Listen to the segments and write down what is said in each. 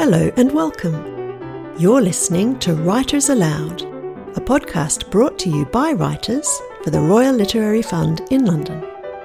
Hello and welcome. You're listening to Writers Aloud, a podcast brought to you by writers for the Royal Literary Fund in London.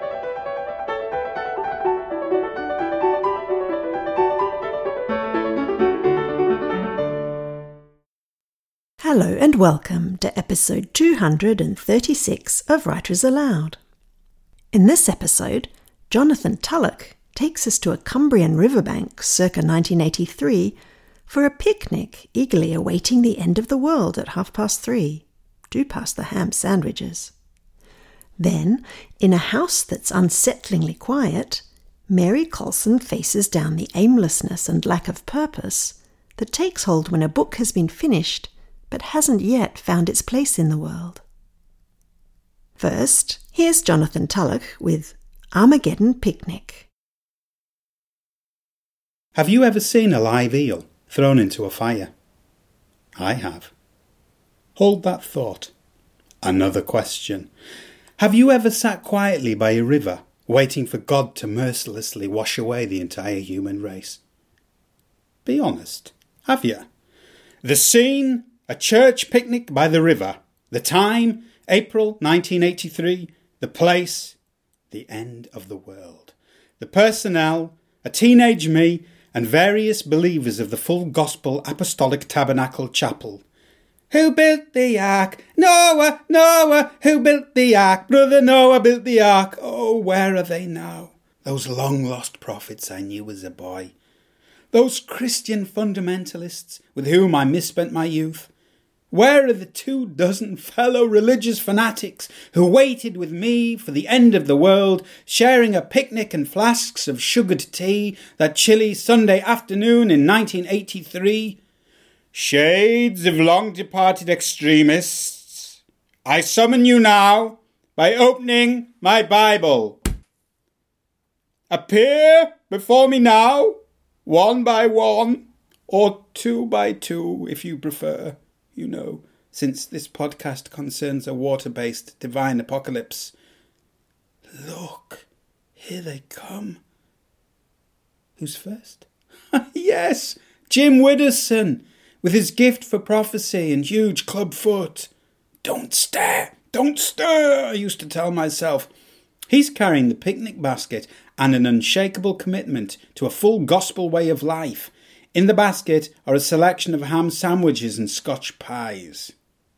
Hello and welcome to episode 236 of Writers Aloud. In this episode, Jonathan Tulloch takes us to a Cumbrian riverbank circa 1983 for a picnic eagerly awaiting the end of the world at 3:30. Do pass the ham sandwiches. Then, in a house that's unsettlingly quiet, Mary Colson faces down the aimlessness and lack of purpose that takes hold when a book has been finished but hasn't yet found its place in the world. First, here's Jonathan Tulloch with Armageddon Picnic. Have you ever seen a live eel thrown into a fire? I have. Hold that thought. Another question. Have you ever sat quietly by a river, waiting for God to mercilessly wash away the entire human race? Be honest, have you? The scene, a church picnic by the river. The time, April 1983. The place, the end of the world. The personnel, a teenage me, and various believers of the Full Gospel Apostolic Tabernacle Chapel. Who built the ark? Noah, Noah, who built the ark? Brother Noah built the ark. Oh, where are they now? Those long-lost prophets I knew as a boy. Those Christian fundamentalists with whom I misspent my youth. Where are the 24 fellow religious fanatics who waited with me for the end of the world, sharing a picnic and flasks of sugared tea that chilly Sunday afternoon in 1983? Shades of long-departed extremists, I summon you now by opening my Bible. Appear before me now, one by one, or two by two, if you prefer. You know, since this podcast concerns a water-based divine apocalypse. Look, here they come. Who's first? Yes, Jim Widdowson, with his gift for prophecy and huge club foot. Don't stare, don't stir, I used to tell myself. He's carrying the picnic basket and an unshakable commitment to a full gospel way of life. In the basket are a selection of ham sandwiches and Scotch pies.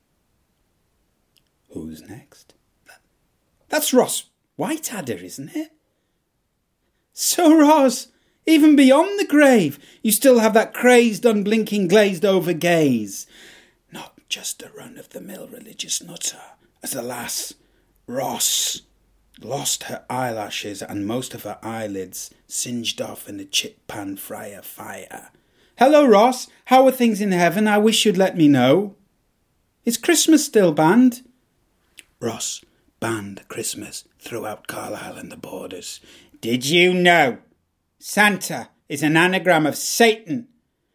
Who's next? That's Ross Whiteadder, isn't it? So, Ross, even beyond the grave, you still have that crazed, unblinking, glazed-over gaze. Not just a run-of-the-mill religious nutter, as the lass, Ross, lost her eyelashes and most of her eyelids singed off in the chip pan fryer fire. Hello, Ross. How are things in heaven? I wish you'd let me know. Is Christmas still banned? Ross banned Christmas throughout Carlisle and the borders. Did you know Santa is an anagram of Satan?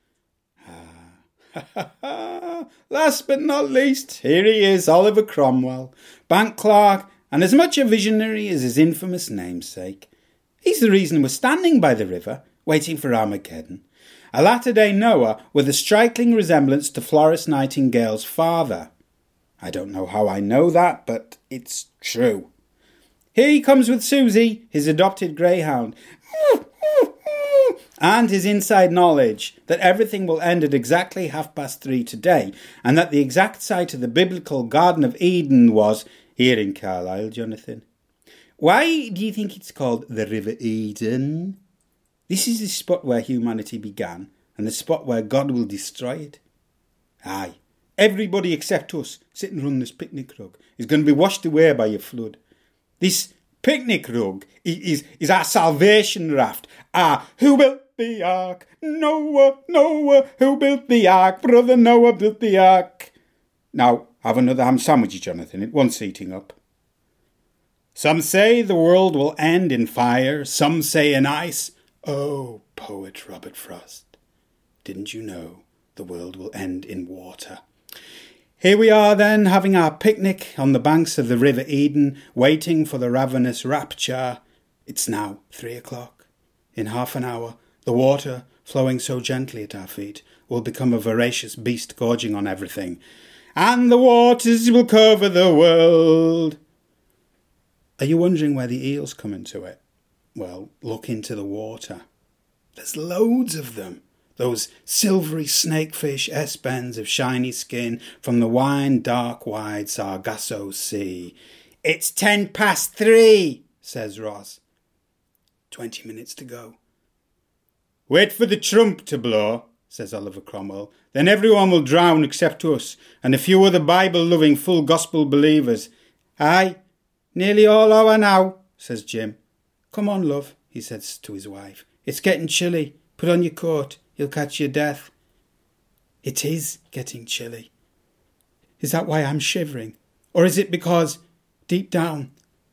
Last but not least, here he is, Oliver Cromwell, bank clerk, and as much a visionary as his infamous namesake. He's the reason we're standing by the river, waiting for Armageddon. A latter-day Noah with a striking resemblance to Florence Nightingale's father. I don't know how I know that, but it's true. Here he comes with Susie, his adopted greyhound, and his inside knowledge that everything will end at exactly 3:30 today, and that the exact site of the biblical Garden of Eden was here in Carlisle, Jonathan. Why do you think it's called the River Eden? This is the spot where humanity began, and the spot where God will destroy it. Aye, everybody except us sitting on this picnic rug is going to be washed away by a flood. This picnic rug is our salvation raft. Who built the ark? Noah, Noah, who built the ark? Brother Noah built the ark. Now, have another ham sandwich, Jonathan. It wants eating up. Some say the world will end in fire, some say in ice. Oh, poet Robert Frost, didn't you know the world will end in water? Here we are then, having our picnic on the banks of the River Eden, waiting for the ravenous rapture. It's now 3 o'clock. In half an hour, the water flowing so gently at our feet, will become a voracious beast gorging on everything. And the waters will cover the world. Are you wondering where the eels come into it? Well, look into the water. There's loads of them. Those silvery snakefish S-bends of shiny skin from the dark wide Sargasso Sea. "It's 3:10, says Ross. 20 minutes to go. "Wait for the trump to blow," says Oliver Cromwell. "Then everyone will drown except us, and a few other Bible-loving full gospel believers." "Aye, nearly all over now," says Jim. "Come on, love," he says to his wife. "It's getting chilly. Put on your coat. You'll catch your death." It is getting chilly. Is that why I'm shivering? Or is it because, deep down,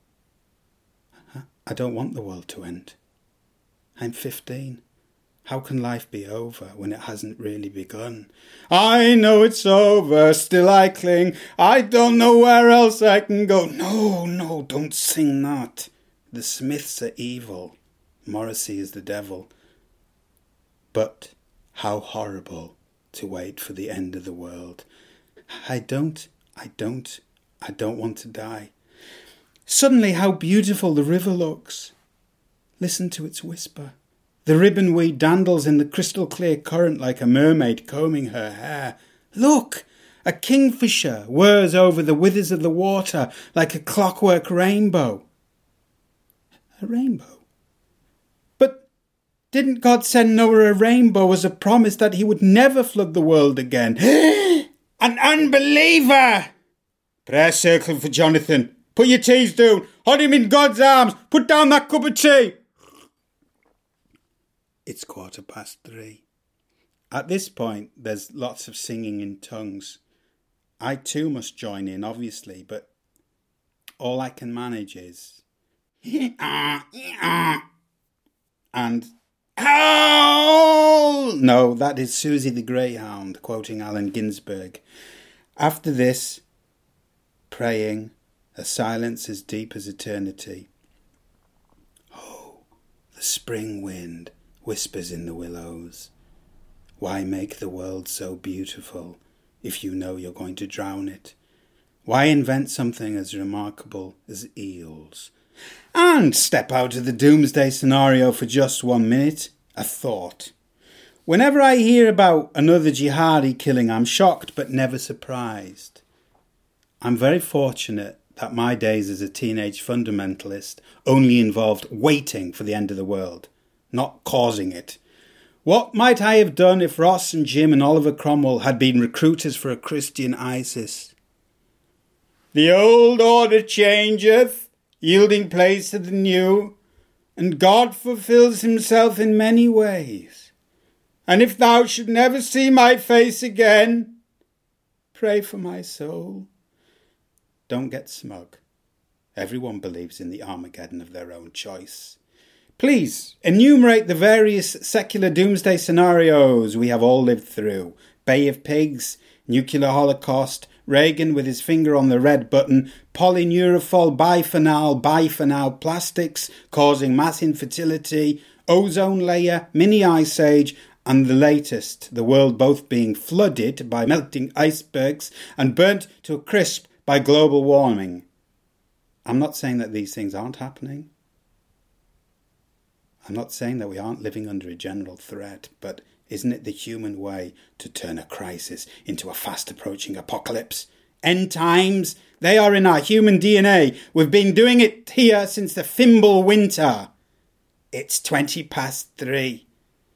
I don't want the world to end? I'm 15. How can life be over when it hasn't really begun? "I know it's over, still I cling. I don't know where else I can go." No, don't sing that. The Smiths are evil. Morrissey is the devil. But how horrible to wait for the end of the world. I don't want to die. Suddenly how beautiful the river looks. Listen to its whisper. The ribbonweed dandles in the crystal clear current like a mermaid combing her hair. Look! A kingfisher whirs over the withers of the water like a clockwork rainbow. A rainbow? But didn't God send Noah a rainbow as a promise that he would never flood the world again? An unbeliever! Prayer circle for Jonathan. Put your teeth down. Hold him in God's arms. Put down that cup of tea. It's 3:15. At this point, there's lots of singing in tongues. I too must join in, obviously, but all I can manage is... and... howl! No, that is Susie the Greyhound, quoting Allen Ginsberg. After this, praying, a silence as deep as eternity. Oh, the spring wind whispers in the willows. Why make the world so beautiful if you know you're going to drown it? Why invent something as remarkable as eels? And step out of the doomsday scenario for just 1 minute. A thought. Whenever I hear about another jihadi killing, I'm shocked but never surprised. I'm very fortunate that my days as a teenage fundamentalist only involved waiting for the end of the world, not causing it. What might I have done if Ross and Jim and Oliver Cromwell had been recruiters for a Christian ISIS? The old order changeth, yielding place to the new, and God fulfills himself in many ways. And if thou should never see my face again, pray for my soul. Don't get smug. Everyone believes in the Armageddon of their own choice. Please, enumerate the various secular doomsday scenarios we have all lived through. Bay of Pigs, nuclear holocaust, Reagan with his finger on the red button, polyneurofol biphenol plastics causing mass infertility, ozone layer, mini ice age, and the latest, the world both being flooded by melting icebergs and burnt to a crisp by global warming. I'm not saying that these things aren't happening. I'm not saying that we aren't living under a general threat, but isn't it the human way to turn a crisis into a fast-approaching apocalypse? End times, they are in our human DNA. We've been doing it here since the Fimble winter. It's 3:20.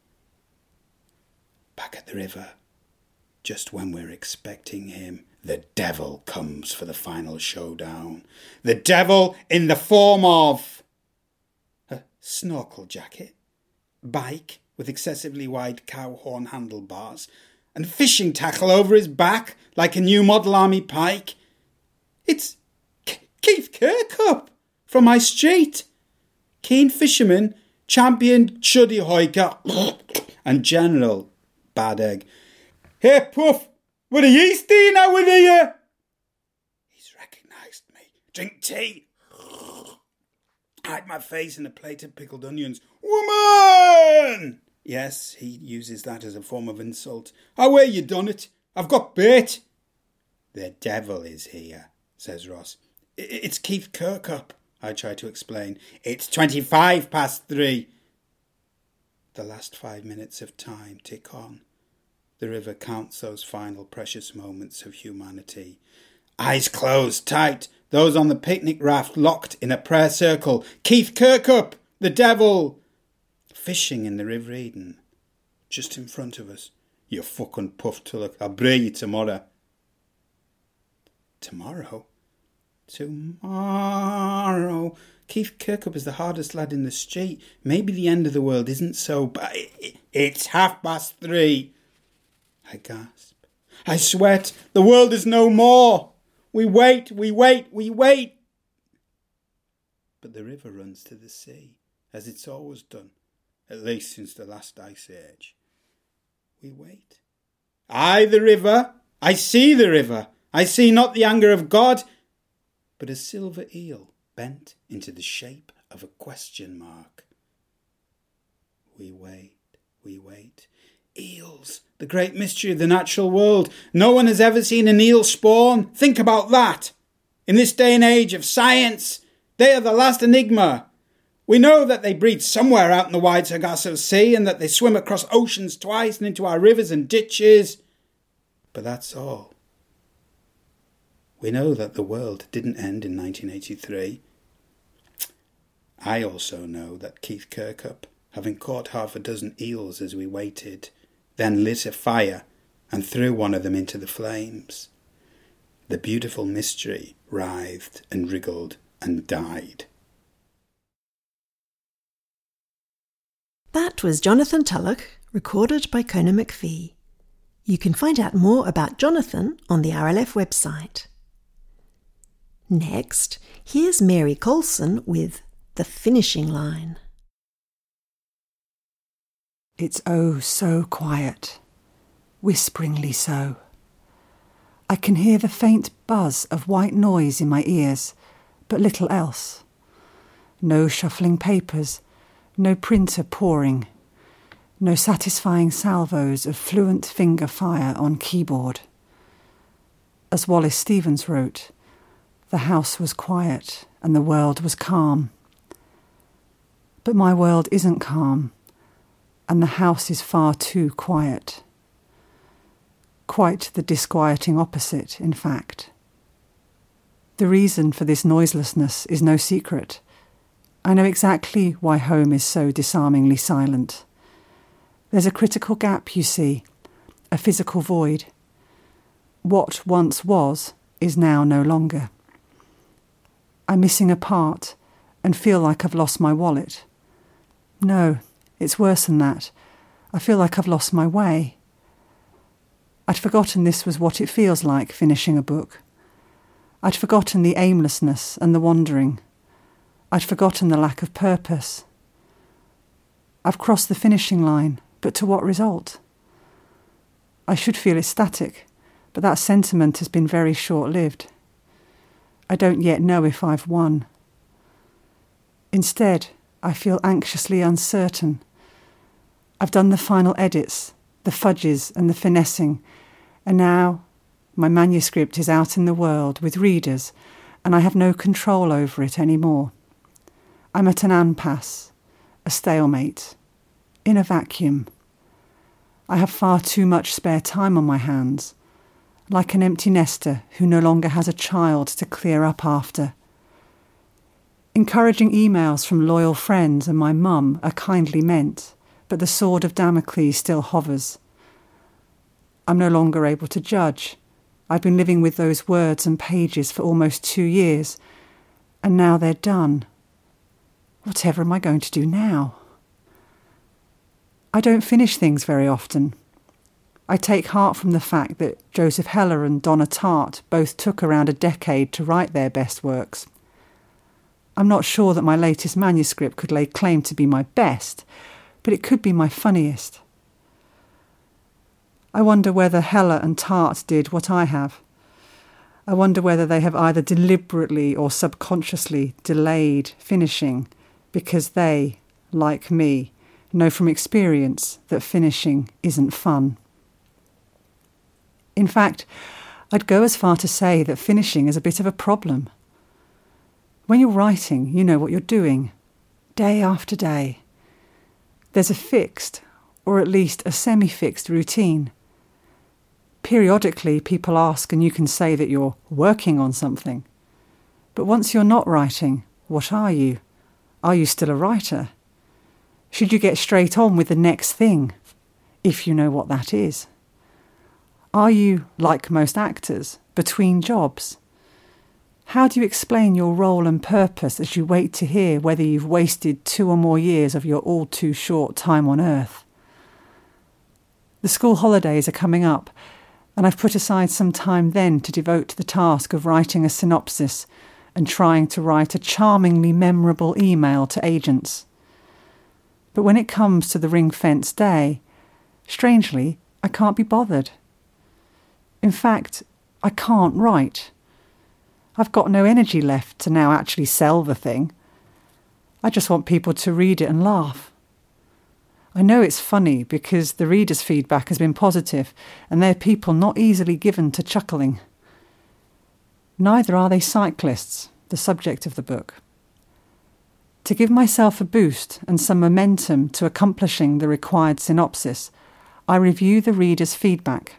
Back at the river, just when we're expecting him, the devil comes for the final showdown. The devil in the form of a snorkel jacket, bike with excessively wide cow horn handlebars, and fishing tackle over his back like a new model army pike. It's Keith Kirkup from my street. Keen fisherman, champion chuddy hoiker, and general bad egg. Hey, Puff, what are you staying out with you? He's recognised me. Drink tea. Hide my face in a plate of pickled onions. Woman! Yes, he uses that as a form of insult. "Oh, where you done it? I've got bait." "The devil is here," says Ross. It's Keith Kirkup," I try to explain. "It's 3:25. The last 5 minutes of time tick on. The river counts those final precious moments of humanity. Eyes closed tight, those on the picnic raft locked in a prayer circle. Keith Kirkup, the devil, fishing in the River Eden, just in front of us. "You fucking puff tullock, I'll bray you tomorrow." Tomorrow? Tomorrow. Keith Kirkup is the hardest lad in the street. Maybe the end of the world isn't so bad. It's 3:30. I gasp. I sweat. The world is no more. We wait. But the river runs to the sea, as it's always done, at least since the last ice age. We wait. I, the river, I see the river. I see not the anger of God, but a silver eel bent into the shape of a question mark. We wait. Eels, the great mystery of the natural world. No one has ever seen an eel spawn. Think about that. In this day and age of science, they are the last enigma. We know that they breed somewhere out in the wide Sargasso Sea and that they swim across oceans twice and into our rivers and ditches. But that's all. We know that the world didn't end in 1983. I also know that Keith Kirkup, having caught 6 eels as we waited, then lit a fire and threw one of them into the flames. The beautiful mystery writhed and wriggled and died. That was Jonathan Tulloch, recorded by Conan McPhee. You can find out more about Jonathan on the RLF website. Next, here's Mary Colson with The Finishing Line. It's oh so quiet, whisperingly so. I can hear the faint buzz of white noise in my ears, but little else. No shuffling papers, no printer pouring, no satisfying salvos of fluent finger fire on keyboard. As Wallace Stevens wrote, the house was quiet and the world was calm. But my world isn't calm, and the house is far too quiet. Quite the disquieting opposite, in fact. The reason for this noiselessness is no secret. I know exactly why home is so disarmingly silent. There's a critical gap, you see, a physical void. What once was is now no longer. I'm missing a part and feel like I've lost my wallet. No, it's worse than that. I feel like I've lost my way. I'd forgotten this was what it feels like finishing a book. I'd forgotten the aimlessness and the wandering. I'd forgotten the lack of purpose. I've crossed the finishing line, but to what result? I should feel ecstatic, but that sentiment has been very short-lived. I don't yet know if I've won. Instead, I feel anxiously uncertain. I've done the final edits, the fudges and the finessing, and now my manuscript is out in the world with readers, and I have no control over it anymore. I'm at an impasse, a stalemate, in a vacuum. I have far too much spare time on my hands, like an empty nester who no longer has a child to clear up after. Encouraging emails from loyal friends and my mum are kindly meant, but the sword of Damocles still hovers. I'm no longer able to judge. I've been living with those words and pages for almost 2 years, and now they're done. Whatever am I going to do now? I don't finish things very often. I take heart from the fact that Joseph Heller and Donna Tartt both took around a decade to write their best works. I'm not sure that my latest manuscript could lay claim to be my best, but it could be my funniest. I wonder whether Heller and Tartt did what I have. I wonder whether they have either deliberately or subconsciously delayed finishing because they, like me, know from experience that finishing isn't fun. In fact, I'd go as far to say that finishing is a bit of a problem. When you're writing, you know what you're doing, day after day. There's a fixed, or at least a semi-fixed routine. Periodically, people ask and you can say that you're working on something. But once you're not writing, what are you? Are you still a writer? Should you get straight on with the next thing, if you know what that is? Are you, like most actors, between jobs? How do you explain your role and purpose as you wait to hear whether you've wasted 2 or more years of your all too short time on earth? The school holidays are coming up, and I've put aside some time then to devote to the task of writing a synopsis and trying to write a charmingly memorable email to agents. But when it comes to the ring-fenced day, strangely, I can't be bothered. In fact, I can't write. I've got no energy left to now actually sell the thing. I just want people to read it and laugh. I know it's funny because the readers' feedback has been positive and they're people not easily given to chuckling. Neither are they cyclists, the subject of the book. To give myself a boost and some momentum to accomplishing the required synopsis, I review the readers' feedback.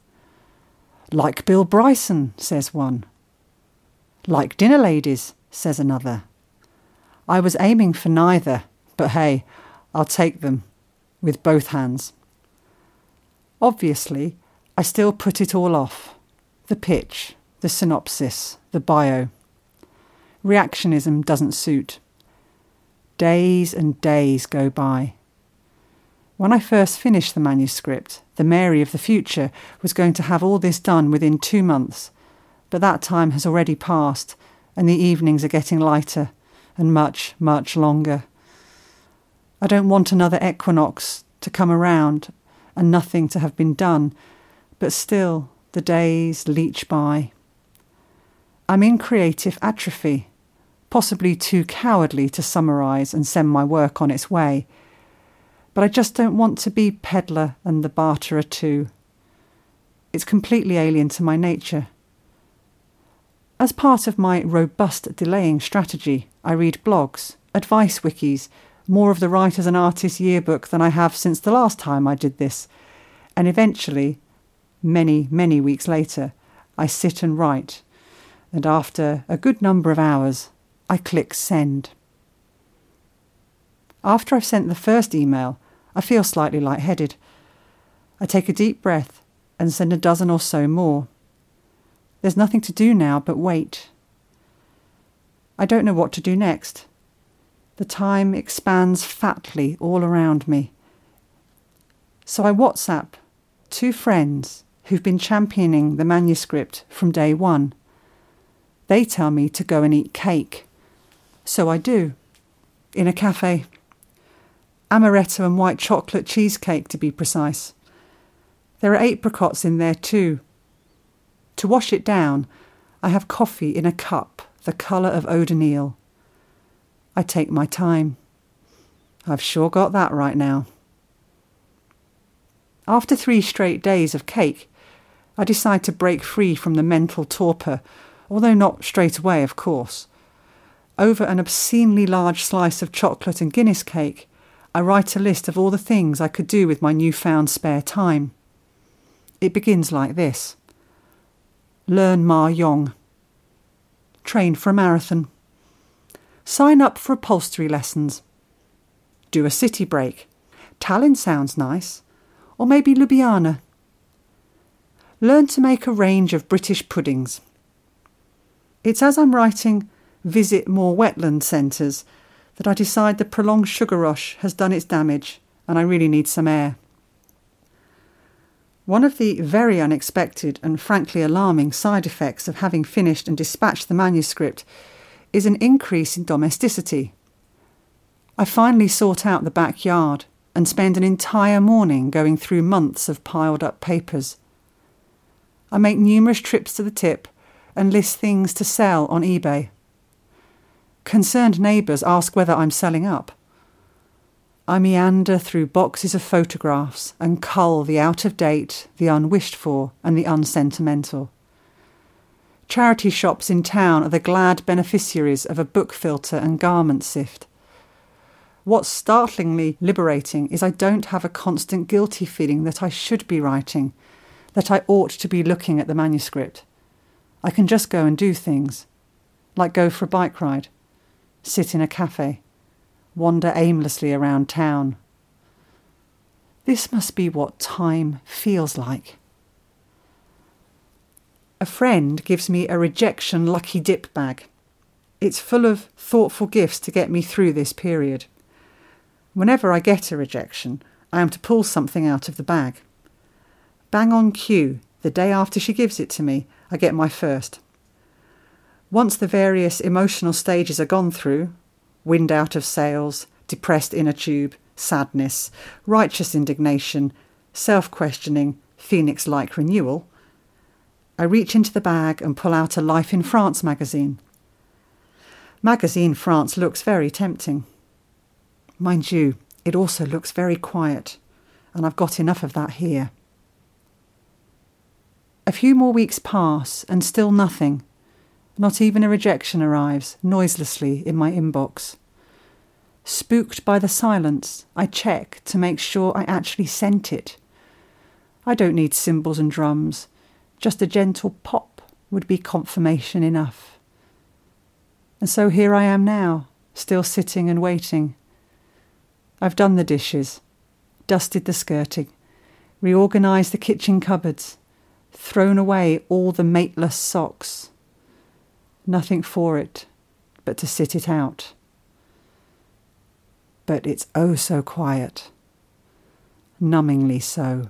Like Bill Bryson, says one. Like dinner ladies, says another. I was aiming for neither, but hey, I'll take them with both hands. Obviously, I still put it all off. The pitch, the synopsis, the bio. Reactionism doesn't suit. Days and days go by. When I first finished the manuscript, the Mary of the future was going to have all this done within 2 months, but that time has already passed, and the evenings are getting lighter and much, much longer. I don't want another equinox to come around and nothing to have been done, but still the days leech by. I'm in creative atrophy, possibly too cowardly to summarise and send my work on its way, but I just don't want to be peddler and the barterer too. It's completely alien to my nature. As part of my robust delaying strategy, I read blogs, advice wikis, more of the Writers and Artists yearbook than I have since the last time I did this, and eventually, many, many weeks later, I sit and write, and after a good number of hours, I click send. After I've sent the first email, I feel slightly lightheaded. I take a deep breath and send a dozen or so more. There's nothing to do now but wait. I don't know what to do next. The time expands fatly all around me. So I WhatsApp 2 friends who've been championing the manuscript from day one. They tell me to go and eat cake. So I do, in a cafe. Amaretto and white chocolate cheesecake, to be precise. There are apricots in there too. To wash it down, I have coffee in a cup the colour of eau de Nil. I take my time. I've sure got that right now. After 3 straight days of cake, I decide to break free from the mental torpor, although not straight away, of course. Over an obscenely large slice of chocolate and Guinness cake, I write a list of all the things I could do with my newfound spare time. It begins like this. Learn Mahjong. Train for a marathon. Sign up for upholstery lessons. Do a city break. Tallinn sounds nice. Or maybe Ljubljana. Learn to make a range of British puddings. It's as I'm writing visit more wetland centres that I decide the prolonged sugar rush has done its damage and I really need some air. One of the very unexpected and frankly alarming side effects of having finished and dispatched the manuscript is an increase in domesticity. I finally sort out the backyard and spend an entire morning going through months of piled up papers. I make numerous trips to the tip and list things to sell on eBay. Concerned neighbours ask whether I'm selling up. I meander through boxes of photographs and cull the out-of-date, the unwished-for and the unsentimental. Charity shops in town are the glad beneficiaries of a book filter and garment sift. What's startlingly liberating is I don't have a constant guilty feeling that I should be writing, that I ought to be looking at the manuscript. I can just go and do things, like go for a bike ride, sit in a cafe, wander aimlessly around town. This must be what time feels like. A friend gives me a rejection lucky dip bag. It's full of thoughtful gifts to get me through this period. Whenever I get a rejection, I am to pull something out of the bag. Bang on cue, the day after she gives it to me, I get my first. Once the various emotional stages are gone through, wind out of sails, depressed inner tube, sadness, righteous indignation, self-questioning, phoenix-like renewal, I reach into the bag and pull out a Life in France magazine. Magazine France looks very tempting. Mind you, it also looks very quiet, and I've got enough of that here. A few more weeks pass, and still nothing. Not even a rejection arrives, noiselessly, in my inbox. Spooked by the silence, I check to make sure I actually sent it. I don't need cymbals and drums. Just a gentle pop would be confirmation enough. And so here I am now, still sitting and waiting. I've done the dishes, dusted the skirting, reorganised the kitchen cupboards, thrown away all the mateless socks. Nothing for it but to sit it out. But it's oh so quiet, numbingly so.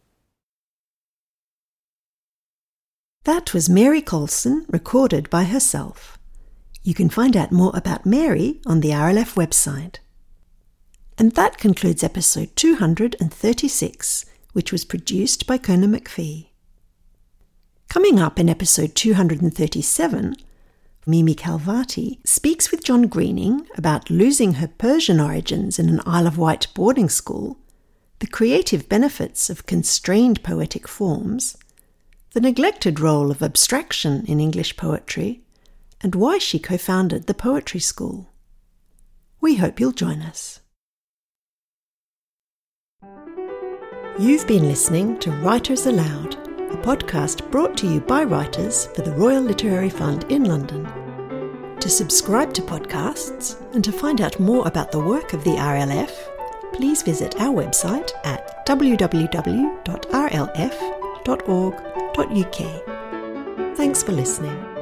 That was Mary Colson, recorded by herself. You can find out more about Mary on the RLF website. And that concludes episode 236, which was produced by Kona McPhee. Coming up in episode 237, Mimi Calvati speaks with John Greening about losing her Persian origins in an Isle of Wight boarding school, the creative benefits of constrained poetic forms, the neglected role of abstraction in English poetry, and why she co-founded the Poetry School. We hope you'll join us. You've been listening to Writers Aloud, a podcast brought to you by writers for the Royal Literary Fund in London. To subscribe to podcasts and to find out more about the work of the RLF, please visit our website at www.rlf.org.uk. Thanks for listening.